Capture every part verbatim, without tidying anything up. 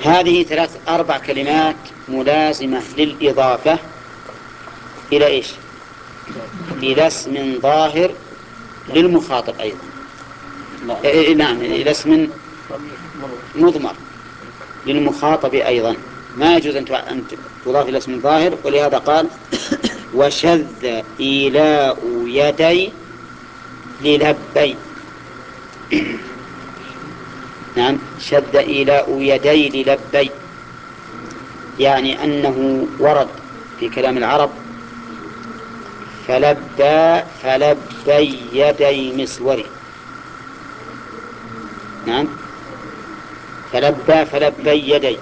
هذه ثلاث أربع كلمات ملازمة للإضافة إلى إيش؟ إلى اسم ظاهر للمخاطب أيضا. إيه نعم، إلى اسم مضمر للمخاطب أيضا، ما يجوز أن تضاف إلى اسم ظاهر. ولهذا قال وشذ إيلاء يدي للبي. نعم، شذ إيلاء يدي للبي، يعني أنه ورد في كلام العرب فلبى فلبي يدي مسوري. نعم، فلبى فلبي يدي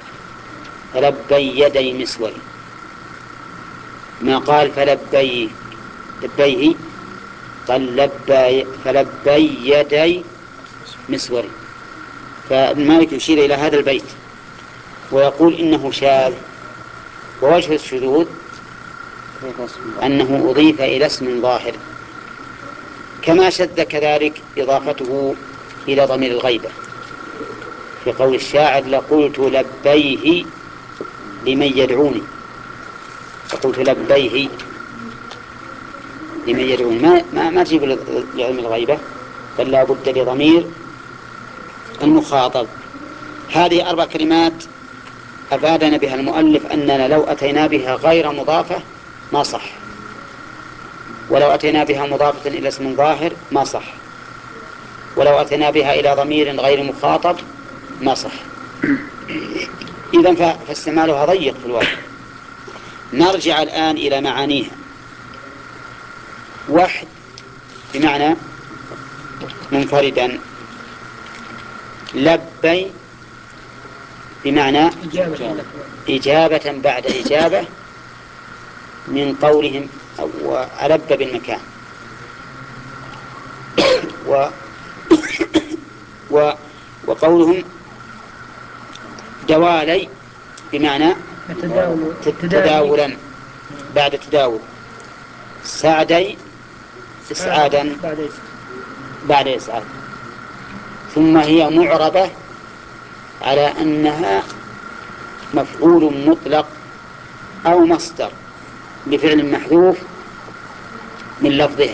فلبي يدي مسوري، ما قال فلبي لبيه، قال لبي فلبي يدي مسوري. فابن مالك يشير إلى هذا البيت ويقول إنه شاذ. ووجه الشذوذ أنه أضيف إلى اسم ظاهر، كما شذ كذلك إضافته إلى ضمير الغيبة في قول الشاعر لقلت لبيه لمن يدعوني، فقلت لبيه لمن يدعوني، ما, ما, ما تجيب لعلم الغيبة، بل لا بد لضمير المخاطب. هذه أربع كلمات أفادنا بها المؤلف أننا لو أتينا بها غير مضافة ما صح، ولو أتينا بها مضافة إلى اسم ظاهر ما صح، ولو أتينا بها إلى ضمير غير مخاطب ما صح. إذن فاستعمالها ضيق في الواقع. نرجع الآن إلى معانيها. وحد بمعنى منفردا، لبي بمعنى إجابة بعد إجابة من قولهم وألب بالمكان، و و وقولهم دوالي بمعنى تداولا بعد تداول، سعدي إسعادا بعد إسعاد. ثم هي معربة على أنها مفعول مطلق أو مصدر لفعل محذوف من لفظها.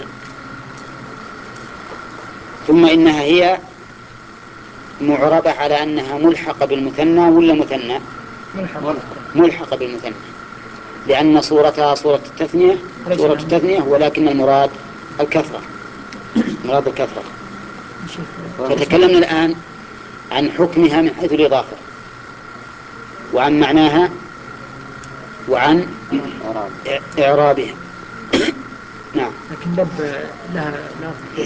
ثم إنها هي معربة على أنها ملحقة بالمثنى ولا مثنى ملحقة بالمثنى، لأن صورتها صورة التثنية صورة التثنية ولكن المراد الكثرة، مراد الكثرة. فتكلمنا الآن عن حكمها من حيث الإضافة وعن معناها وعن إعرابها. نعم، لكن لب لها